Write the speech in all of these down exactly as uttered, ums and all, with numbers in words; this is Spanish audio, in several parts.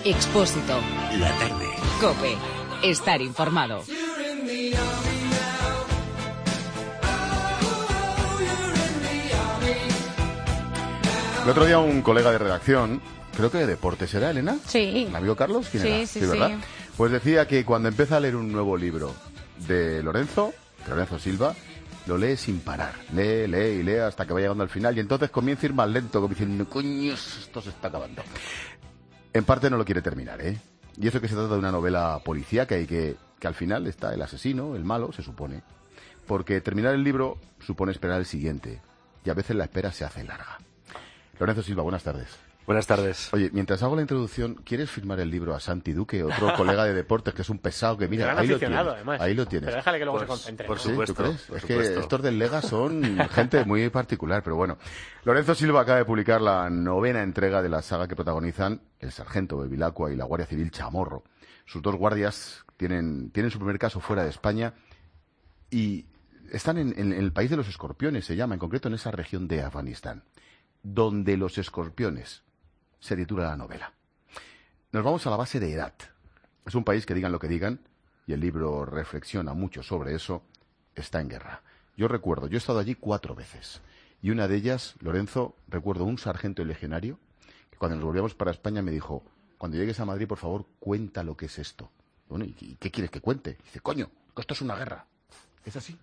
Expósito. La tarde. COPE. Estar informado. El otro día un colega de redacción, creo que de deportes era, Elena. Sí. ¿El amigo Carlos? ¿Quién Sí, era? sí, ¿verdad? sí. Pues decía que cuando empieza a leer un nuevo libro de Lorenzo, de Lorenzo Silva, lo lee sin parar. Lee, lee y lee hasta que va llegando al final y entonces comienza a ir más lento, como diciendo, coño, esto se está acabando. En parte no lo quiere terminar, ¿eh? Y eso que se trata de una novela policíaca y que, que al final está el asesino, el malo, se supone. Porque terminar el libro supone esperar el siguiente. Y a veces la espera se hace larga. Lorenzo Silva, buenas tardes. Buenas tardes. Oye, mientras hago la introducción, ¿quieres firmar el libro a Santi Duque, otro colega de deportes que es un pesado que mira, ahí lo tienes, además. ahí lo tienes. Pero déjale que luego Por- se concentre. por ¿no? ¿Sí? supuesto, ¿Tú crees? por Es supuesto. que estos del Lega son gente muy particular, pero bueno. Lorenzo Silva acaba de publicar la novena entrega de la saga que protagonizan el sargento Bevilacqua y la Guardia Civil Chamorro. Sus dos guardias tienen, tienen su primer caso fuera de España y están en, en el país de los escorpiones, se llama, en concreto en esa región de Afganistán, donde los escorpiones se titula la novela. Nos vamos a la base de Herat. Es un país que digan lo que digan, y el libro reflexiona mucho sobre eso, está en guerra. Yo recuerdo, yo he estado allí cuatro veces, y una de ellas, Lorenzo, recuerdo un sargento legionario, que cuando nos volvíamos para España me dijo, cuando llegues a Madrid, por favor, cuenta lo que es esto. Bueno, ¿y qué quieres que cuente? Dice, coño, que esto es una guerra. ¿Es así?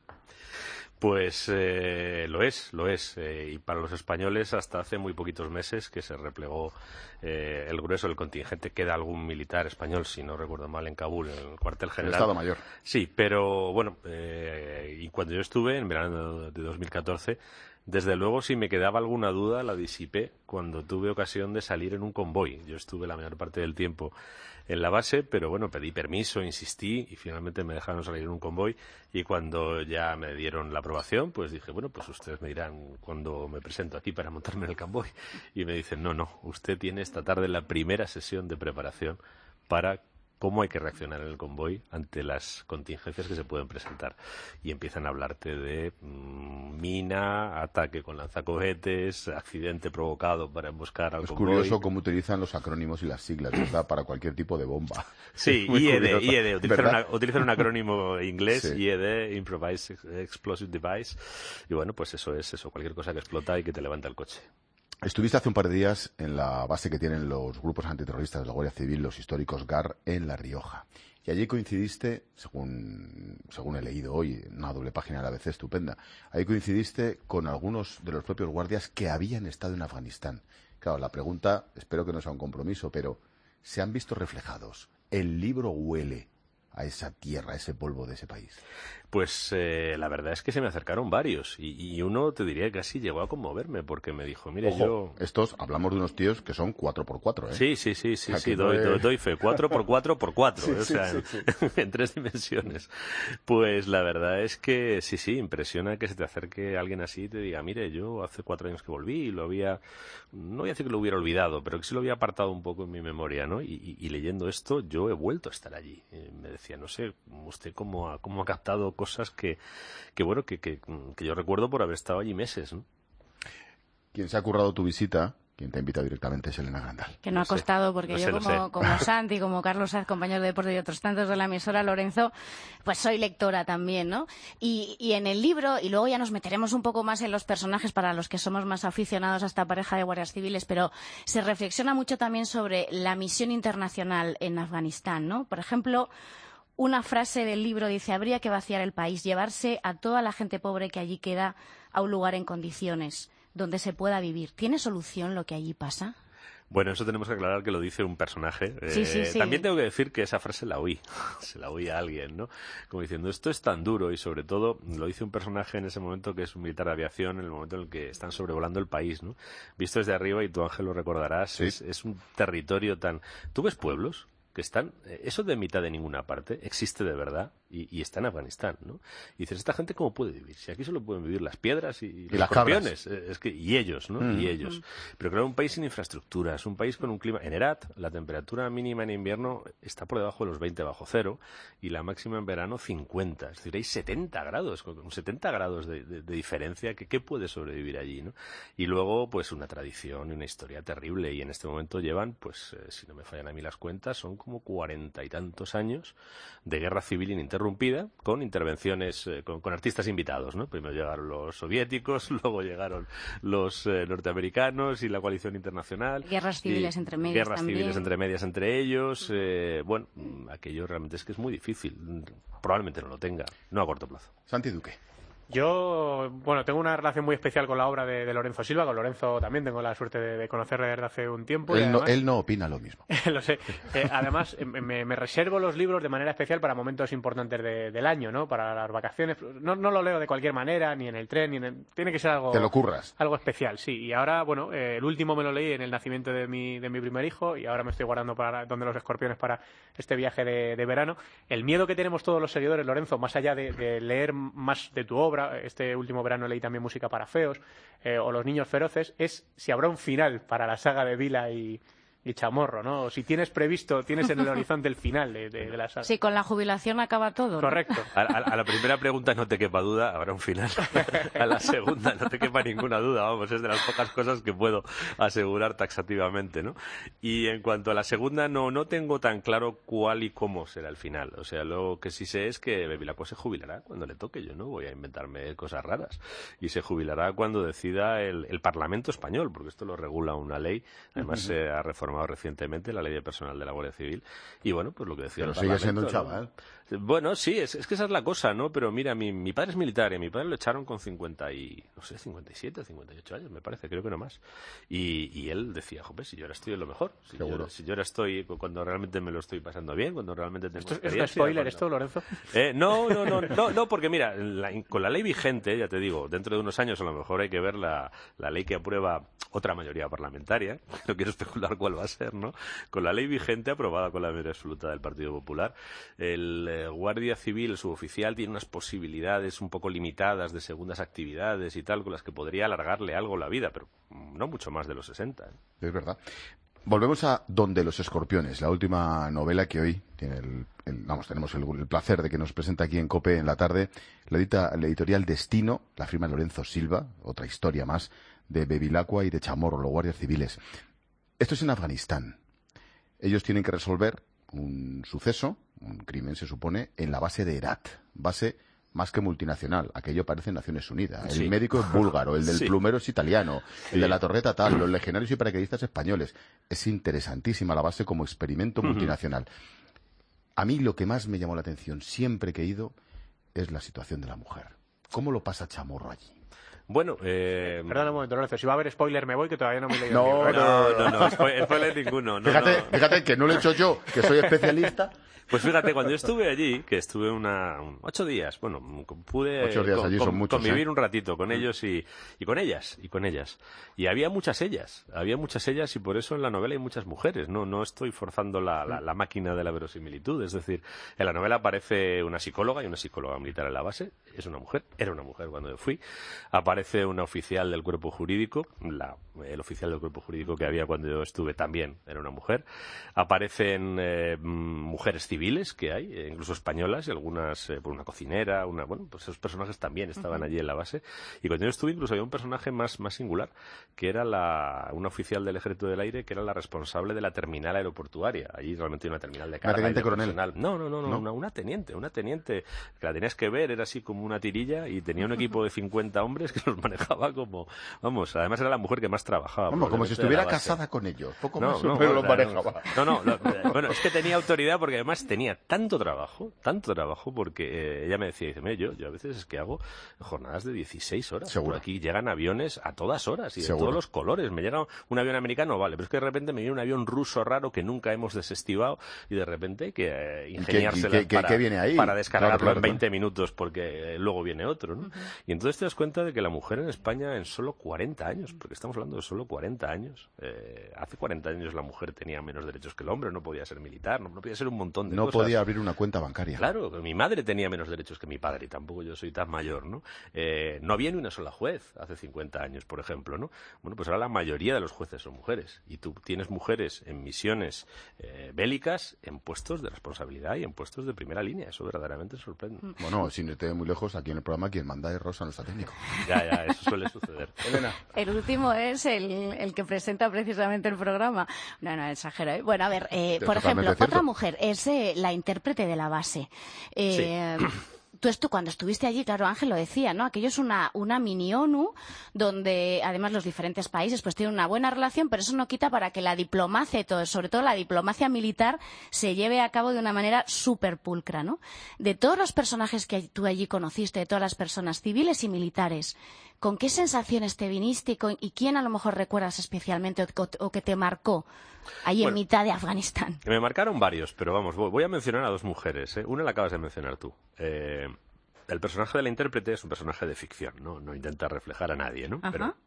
Pues eh, lo es, lo es. Eh, y para los españoles hasta hace muy poquitos meses que se replegó eh, el grueso del contingente. Queda algún militar español, si no recuerdo mal, en Kabul, en el cuartel El general. Estado Mayor. Sí, pero bueno, eh, y cuando yo estuve, en verano de dos mil catorce, desde luego si me quedaba alguna duda la disipé cuando tuve ocasión de salir en un convoy. Yo estuve la mayor parte del tiempo en la base, pero bueno, pedí permiso, insistí y finalmente me dejaron salir en un convoy y cuando ya me dieron la aprobación, pues dije, bueno, pues ustedes me dirán cuando me presento aquí para montarme en el convoy. Y me dicen, no, no, usted tiene esta tarde la primera sesión de preparación para cómo hay que reaccionar en el convoy ante las contingencias que se pueden presentar. Y empiezan a hablarte de mmm, mina, ataque con lanzacohetes, accidente provocado para emboscar al Es convoy. curioso cómo utilizan los acrónimos y las siglas, ¿verdad? Para cualquier tipo de bomba. Sí, Es muy I E D, curioso, I E D. Utilizan, ¿verdad? una- utilizan un acrónimo inglés, Sí. I E D, Improvised Explosive Device. Y bueno, pues eso es eso, cualquier cosa que explota y que te levanta el coche. Estuviste hace un par de días en la base que tienen los grupos antiterroristas de la Guardia Civil, los históricos G A R, en La Rioja. Y allí coincidiste, según, según he leído hoy, en una doble página de la A B C estupenda, ahí coincidiste con algunos de los propios guardias que habían estado en Afganistán. Claro, la pregunta, espero que no sea un compromiso, pero ¿se han visto reflejados? ¿El libro huele a esa tierra, a ese polvo de ese país? Pues eh, la verdad es que se me acercaron varios y, y uno te diría que casi llegó a conmoverme porque me dijo, mire, Ojo, yo... estos, hablamos de unos tíos que son cuatro por cuatro, ¿eh? Sí, sí, sí, sí, O sea, sí, que no doy, es- doy, doy fe. Cuatro por cuatro por cuatro, Sí, o sí, sea, sí, en, sí. en tres dimensiones. Pues la verdad es que sí, sí, impresiona que se te acerque alguien así y te diga, mire, yo hace cuatro años que volví y lo había, no voy a decir que lo hubiera olvidado, pero que sí lo había apartado un poco en mi memoria, ¿no? Y, y- y leyendo esto, yo he vuelto a estar allí. Eh, me decía, no sé, usted cómo ha, cómo ha captado cosas que, que bueno, que, que, que yo recuerdo por haber estado allí meses, ¿no? Quien se ha currado tu visita, quien te ha invitado directamente es Elena Grandal. Que no Lo ha sé, costado, porque lo yo sé, lo como, sé. como Santi, como Carlos Saz, compañero de deporte y otros tantos de la emisora, Lorenzo, pues soy lectora también, ¿no? Y, y en el libro, y luego ya nos meteremos un poco más en los personajes para los que somos más aficionados a esta pareja de guardias civiles, pero se reflexiona mucho también sobre la misión internacional en Afganistán, ¿no? Por ejemplo, una frase del libro dice, habría que vaciar el país, llevarse a toda la gente pobre que allí queda a un lugar en condiciones donde se pueda vivir. ¿Tiene solución lo que allí pasa? Bueno, eso tenemos que aclarar que lo dice un personaje. Sí, Eh, sí, sí. También tengo que decir que esa frase la oí. Se la oí a alguien, ¿no? Como diciendo, esto es tan duro y sobre todo lo dice un personaje en ese momento que es un militar de aviación, en el momento en el que están sobrevolando el país, ¿no? Visto desde arriba, y tú, Ángel, lo recordarás, Sí. es, es un territorio tan... ¿Tú ves pueblos que están... eh, eso de mitad de ninguna parte existe de verdad? y, y está en Afganistán, ¿no? Y dices, ¿esta gente cómo puede vivir? Si aquí solo pueden vivir las piedras y, y los las escorpiones, es que, y ellos, ¿no? Mm. Y ellos. Pero claro, un país sin infraestructuras, un país con un clima... En Herat, la temperatura mínima en invierno está por debajo de los veinte bajo cero y la máxima en verano cincuenta. Es decir, hay setenta grados, con setenta grados de, de, de diferencia. ¿Qué, ¿Qué puede sobrevivir allí, no? Y luego, pues, una tradición y una historia terrible. Y en este momento llevan, pues, eh, si no me fallan a mí las cuentas, son como cuarenta y tantos años de guerra civil ininterrumpida, con intervenciones, eh, con, con artistas invitados, ¿no? Primero llegaron los soviéticos, luego llegaron los eh, norteamericanos y la coalición internacional. Guerras civiles entre medias Guerras también. civiles entre medias entre ellos. Eh, bueno, aquello realmente es que es muy difícil. Probablemente no lo tenga, no a corto plazo. Santi Duque. Yo, bueno, tengo una relación muy especial con la obra de, de Lorenzo Silva. Con Lorenzo también tengo la suerte de, de conocerle desde hace un tiempo. Él, y además, no, él no opina lo mismo. lo sé. Eh, además, me, me reservo los libros de manera especial para momentos importantes de, del año, ¿no? Para las vacaciones. No, no lo leo de cualquier manera, ni en el tren, ni en el... Tiene que ser algo... Te lo curras. Algo especial, sí. Y ahora, bueno, eh, el último me lo leí en el nacimiento de mi, de mi primer hijo y ahora me estoy guardando para Donde los escorpiones para este viaje de, de verano. El miedo que tenemos todos los seguidores, Lorenzo, más allá de, de leer más de tu obra, este último verano leí también Música para feos, eh, o Los niños feroces, es si habrá un final para la saga de Vila y, y Chamorro, ¿no? O si tienes previsto, tienes en el horizonte el final de, de, de la saga. Sí, con la jubilación acaba todo, ¿no? Correcto. A, a, a la primera pregunta no te quepa duda, habrá un final. A la segunda no te quepa ninguna duda, vamos, es de las pocas cosas que puedo asegurar taxativamente, ¿no? Y en cuanto a la segunda, no, no tengo tan claro cuál y cómo será el final. O sea, lo que sí sé es que Bevilacqua se jubilará cuando le toque. Yo no voy a inventarme cosas raras. Y se jubilará cuando decida el, el Parlamento español, porque esto lo regula una ley. Además, uh-huh. se ha reformado recientemente la ley de personal de la Guardia Civil y bueno, pues lo que decía pero el sigue siendo un ¿no? chaval. Bueno, sí, es, es que esa es la cosa, ¿no? Pero mira, mi, mi padre es militar y a mi padre lo echaron con cincuenta y, no sé, cincuenta y siete, cincuenta y ocho años, me parece, creo que no más. Y, y él decía, joder, si yo ahora estoy en lo mejor, si yo, si yo ahora estoy cuando realmente me lo estoy pasando bien, cuando realmente tengo ¿Esto, experiencia. ¿Es un spoiler cuando... esto, Lorenzo? Eh, no, no, no, no, no, porque mira, la, con la ley vigente, ya te digo, dentro de unos años a lo mejor hay que ver la, la ley que aprueba otra mayoría parlamentaria, no quiero especular cuál va a ser, ¿no? Con la ley vigente aprobada con la mayoría absoluta del Partido Popular, el eh, Guardia Civil, el suboficial, tiene unas posibilidades un poco limitadas de segundas actividades y tal, con las que podría alargarle algo la vida, pero no mucho más de los sesenta. ¿eh? Es verdad. Volvemos a Donde los escorpiones, la última novela que hoy tiene el, el, vamos, tenemos el, el placer de que nos presenta aquí en COPE en la tarde, la, edita, la editorial Destino, la firma Lorenzo Silva, otra historia más, de Bevilacqua y de Chamorro, los guardias civiles. Esto es en Afganistán. Ellos tienen que resolver un suceso, un crimen se supone, en la base de Herat, base más que multinacional, aquello parece Naciones Unidas. Sí. El médico es búlgaro, el del sí. plumero es italiano, sí. el de la torreta tal, los legionarios y paracaidistas españoles. Es interesantísima la base como experimento uh-huh. multinacional. A mí lo que más me llamó la atención siempre que he ido es la situación de la mujer. ¿Cómo lo pasa Chamorro allí? Bueno, eh... Perdona un momento, Lorenzo, si va a haber spoiler me voy, que todavía no me he leído no, el libro. No, no, no, no, spoiler, spoiler ninguno. No, fíjate, no. fíjate que no lo he hecho yo, que soy especialista. Pues fíjate, cuando yo estuve allí, que estuve una un, ocho días, bueno, pude ocho días con, allí con, son muchos, convivir ¿eh? un ratito con ellos y, y con ellas, y con ellas. Y había muchas ellas, había muchas ellas y por eso en la novela hay muchas mujeres. No, no estoy forzando la, la, la máquina de la verosimilitud. Es decir, en la novela aparece una psicóloga y una psicóloga militar en la base. Es una mujer, era una mujer cuando yo fui. Aparece una oficial del cuerpo jurídico, la, el oficial del cuerpo jurídico que había cuando yo estuve también era una mujer. Aparecen eh, mujeres civiles que hay, incluso españolas y algunas, eh, por una cocinera, una, bueno, pues esos personajes también estaban uh-huh. allí en la base. Y cuando yo estuve incluso había un personaje más, más singular, que era la, una oficial del Ejército del Aire, que era la responsable de la terminal aeroportuaria. Allí realmente hay una terminal de carga. ¿Una teniente de coronel? Personal. No, no, no, no, ¿no? Una, una teniente, una teniente, que la tenías que ver, era así como una tirilla y tenía un equipo de cincuenta hombres que los manejaba como, vamos, además era la mujer que más trabajaba. Vamos, como si estuviera casada con ellos, poco no, más, no, pero no, los manejaba. No, no, no, bueno, es que tenía autoridad porque además tenía tanto trabajo, tanto trabajo, porque eh, ella me decía, dice, mira, yo, yo a veces es que hago jornadas de dieciséis horas. Seguro. Por aquí llegan aviones a todas horas y de Seguro. todos los colores. Me llega un avión americano, vale, pero es que de repente me viene un avión ruso raro que nunca hemos desestivado y de repente hay que eh, ingeniárselas ¿Qué, qué, para, qué viene ahí? para descargarlo claro, claro, en veinte claro. minutos porque eh, luego viene otro, ¿no? Uh-huh. Y entonces te das cuenta de que la mujer en España en solo cuarenta años, porque estamos hablando de solo cuarenta años. Eh, hace cuarenta años la mujer tenía menos derechos que el hombre, no podía ser militar, no, no podía ser un montón de no cosas. No podía abrir una cuenta bancaria. Claro, mi madre tenía menos derechos que mi padre, y tampoco yo soy tan mayor, ¿no? Eh, no había ni una sola juez hace cincuenta años, por ejemplo, ¿no? Bueno, pues ahora la mayoría de los jueces son mujeres, y tú tienes mujeres en misiones eh, bélicas, en puestos de responsabilidad y en puestos de primera línea. Eso verdaderamente sorprende. Bueno, sin irte muy lejos, aquí en el programa quien manda es Rosa, nuestra técnico. Ya, ya, eso suele suceder. Elena. El último es el, el que presenta precisamente el programa. No, no, exagero. ¿eh? Bueno, a ver, eh, por ejemplo, cierto. otra mujer es eh, la intérprete de la base. Eh, sí. Tú esto, cuando estuviste allí, claro, Ángel lo decía, ¿no? Aquello es una, una mini ONU donde, además, los diferentes países pues tienen una buena relación, pero eso no quita para que la diplomacia y todo, sobre todo la diplomacia militar, se lleve a cabo de una manera súper pulcra, ¿no? De todos los personajes que tú allí conociste, de todas las personas civiles y militares, ¿con qué sensaciones te viniste y, con, y quién a lo mejor recuerdas especialmente o, o, o que te marcó ahí bueno, en mitad de Afganistán? Me marcaron varios, pero vamos, voy a mencionar a dos mujeres. ¿eh? Una la acabas de mencionar tú. Eh, el personaje de la intérprete es un personaje de ficción, ¿no? No intenta reflejar a nadie, ¿no? Ajá. Pero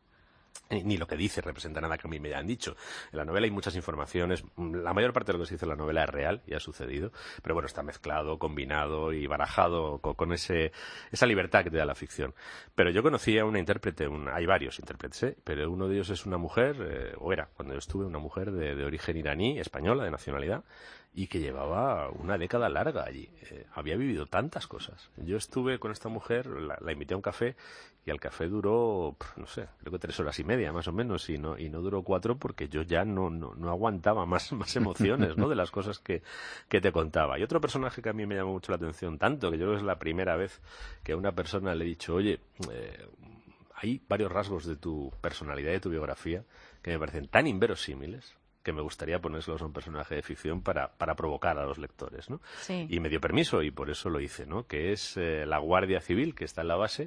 ni lo que dice representa nada que a mí me hayan dicho. En la novela hay muchas informaciones. La mayor parte de lo que se dice en la novela es real y ha sucedido, pero bueno, está mezclado, combinado y barajado con, con ese, esa libertad que te da la ficción. Pero yo conocí a una intérprete, una, hay varios intérpretes, ¿eh? Pero uno de ellos es una mujer, eh, o era, cuando yo estuve, una mujer de, de origen iraní, española, de nacionalidad, y que llevaba una década larga allí. Eh, había vivido tantas cosas. Yo estuve con esta mujer, la, la invité a un café, y el café duró, no sé, creo que tres horas y media, más o menos, y no, y no duró cuatro porque yo ya no, no, no aguantaba más, más emociones, ¿no?, de las cosas que, que te contaba. Y otro personaje que a mí me llamó mucho la atención, tanto que yo creo que es la primera vez que a una persona le he dicho, oye, eh, hay varios rasgos de tu personalidad y de tu biografía que me parecen tan inverosímiles que me gustaría ponérselos a un personaje de ficción para, para provocar a los lectores, ¿no? Sí. Y me dio permiso y por eso lo hice, ¿no? Que es eh, la Guardia Civil, que está en la base,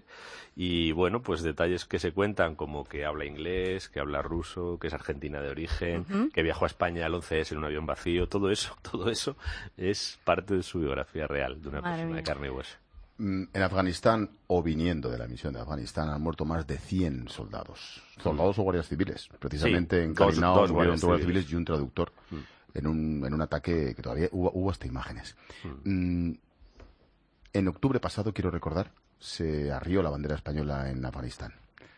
y bueno, pues detalles que se cuentan como que habla inglés, que habla ruso, que es argentina de origen, uh-huh. que viajó a España al once ese en un avión vacío, todo eso, todo eso es parte de su biografía real, de una Madre persona mía. de carne y hueso. En Afganistán, o viniendo de la misión de Afganistán, han muerto más de cien soldados. Soldados mm. o guardias civiles. Precisamente sí, en Carinao dos, dos murieron guardias, guardias civiles. civiles y un traductor mm. en, un, en un ataque que todavía hubo, hubo hasta imágenes. Mm. Mm, en octubre pasado, quiero recordar, se arrió la bandera española en Afganistán.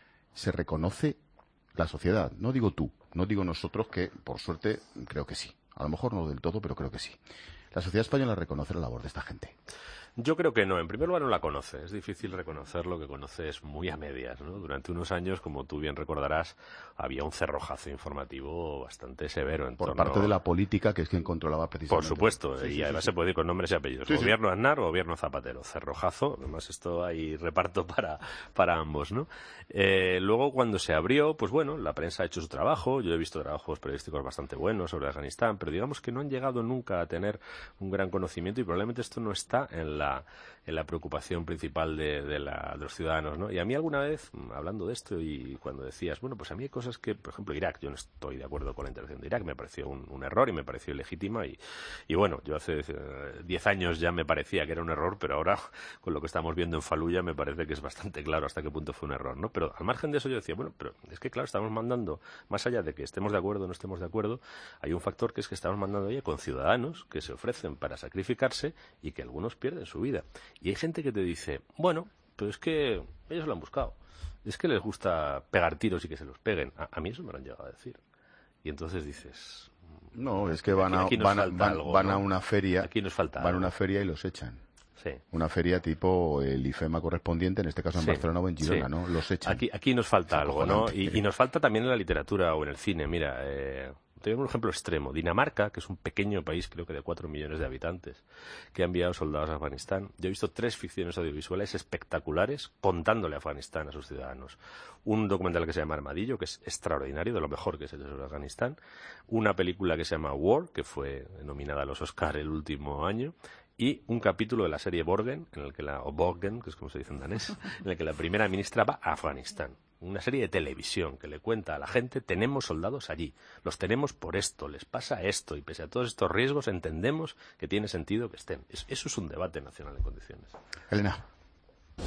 Se reconoce la sociedad. No digo tú, no digo nosotros, que por suerte creo que sí. A lo mejor no del todo, pero creo que sí. La sociedad española reconoce la labor de esta gente. Yo creo que no. En primer lugar, no la conoce. Es difícil reconocer lo que conoces muy a medias, ¿no? Durante unos años, como tú bien recordarás, había un cerrojazo informativo bastante severo en Por torno... parte de la política, que es quien controlaba precisamente. Por supuesto, sí, y sí, además sí, se puede decir con nombres y apellidos. Sí, gobierno sí. Aznar o gobierno Zapatero. Cerrojazo, además esto hay reparto para, para ambos, ¿no? Eh, luego, cuando se abrió, pues bueno, la prensa ha hecho su trabajo. Yo he visto trabajos periodísticos bastante buenos sobre Afganistán, pero digamos que no han llegado nunca a tener un gran conocimiento y probablemente esto no está en la... en la preocupación principal de, de, la, de los ciudadanos, ¿no? Y a mí alguna vez, hablando de esto y cuando decías, bueno, pues a mí hay cosas que, por ejemplo, Irak, yo no estoy de acuerdo con la intervención de Irak, me pareció un, un error y me pareció ilegítima y, y bueno, yo hace diez años ya me parecía que era un error, pero ahora con lo que estamos viendo en Faluya me parece que es bastante claro hasta qué punto fue un error, ¿no? Pero al margen de eso yo decía, bueno, pero es que claro, estamos mandando, más allá de que estemos de acuerdo o no estemos de acuerdo, hay un factor que es que estamos mandando ahí con ciudadanos que se ofrecen para sacrificarse y que algunos pierden su vida. Y hay gente que te dice, bueno, pero es que ellos lo han buscado. Es que les gusta pegar tiros y que se los peguen. A, a mí eso me lo han llegado a decir. Y entonces dices... No, es que van, aquí, aquí a, van, van, algo, van ¿no? a una feria. Aquí nos falta van algo. a una feria y los echan. Sí. Una feria tipo el IFEMA correspondiente, en este caso en sí. Barcelona o en Girona, sí. ¿no? Los echan. Aquí, aquí nos falta es algo, ¿no? Y, y nos falta también en la literatura o en el cine. Mira, eh, te doy un ejemplo extremo. Dinamarca, que es un pequeño país, creo que de cuatro millones de habitantes, que ha enviado soldados a Afganistán. Yo he visto tres ficciones audiovisuales espectaculares contándole a Afganistán a sus ciudadanos. Un documental que se llama Armadillo, que es extraordinario, de lo mejor que se ha hecho sobre Afganistán. Una película que se llama War, que fue nominada a los Oscar el último año. Y un capítulo de la serie Borgen, en el que la, o Borgen, que es como se dice en danés, en el que la primera ministra va a Afganistán. Una serie de televisión que le cuenta a la gente, tenemos soldados allí, los tenemos por esto, les pasa esto, y pese a todos estos riesgos entendemos que tiene sentido que estén. Es, eso es un debate nacional en condiciones. Elena. Mira,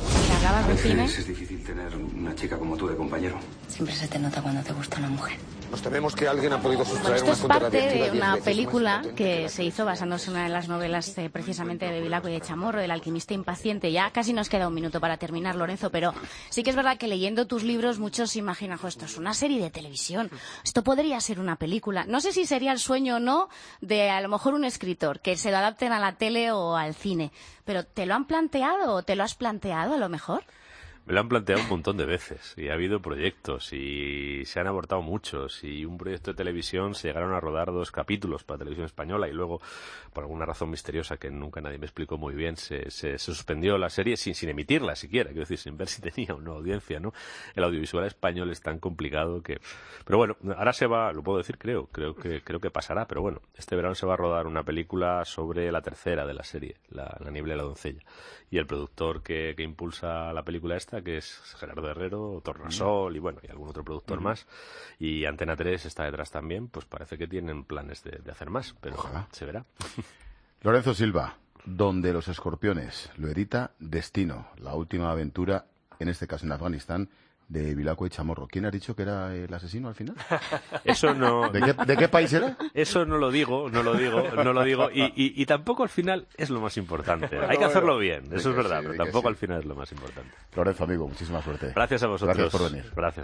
hablabas de cine. Es difícil tener una chica como tú de compañero. Siempre se te nota cuando te gusta una mujer. Nos tememos que alguien ha podido Bueno, sustraer esto una es fuente parte radiactiva de diez una veces película más potente que la se hizo basándose en una de las novelas eh, precisamente de Vilacua y de Chamorro, del alquimista impaciente. Ya casi nos queda un minuto para terminar, Lorenzo, pero sí que es verdad que leyendo tus libros muchos se imaginan, jo, esto es una serie de televisión, esto podría ser una película. No sé si sería el sueño o no de a lo mejor un escritor, que se lo adapten a la tele o al cine, pero ¿te lo han planteado o te lo has planteado a lo mejor? Me lo han planteado un montón de veces y ha habido proyectos y se han abortado muchos y un proyecto de televisión se llegaron a rodar dos capítulos para Televisión Española y luego, por alguna razón misteriosa que nunca nadie me explicó muy bien, se, se, se suspendió la serie sin, sin emitirla siquiera, quiero decir, sin ver si tenía o no audiencia, ¿no? El audiovisual español es tan complicado que... Pero bueno, ahora se va, lo puedo decir, creo, creo que, creo que pasará, pero bueno, este verano se va a rodar una película sobre la tercera de la serie, La, la niebla y la doncella. Y el productor que, que impulsa la película esta, que es Gerardo Herrero, Tornasol y bueno, y algún otro productor mm. más, y Antena tres está detrás también, pues parece que tienen planes de, de hacer más, pero ojalá, se verá. Lorenzo Silva, Donde los escorpiones, lo edita Destino, la última aventura, en este caso en Afganistán, de Vilacua y Chamorro. ¿Quién ha dicho que era el asesino al final? Eso no... ¿De qué, de qué país era? Eso no lo digo, no lo digo, no lo digo. Y, y, y tampoco al final es lo más importante. Bueno, Hay que bueno, hacerlo bien, eso es verdad, sí, pero tampoco sí. Al final es lo más importante. Lorenzo, amigo, muchísima suerte. Gracias a vosotros. Gracias por venir. Gracias.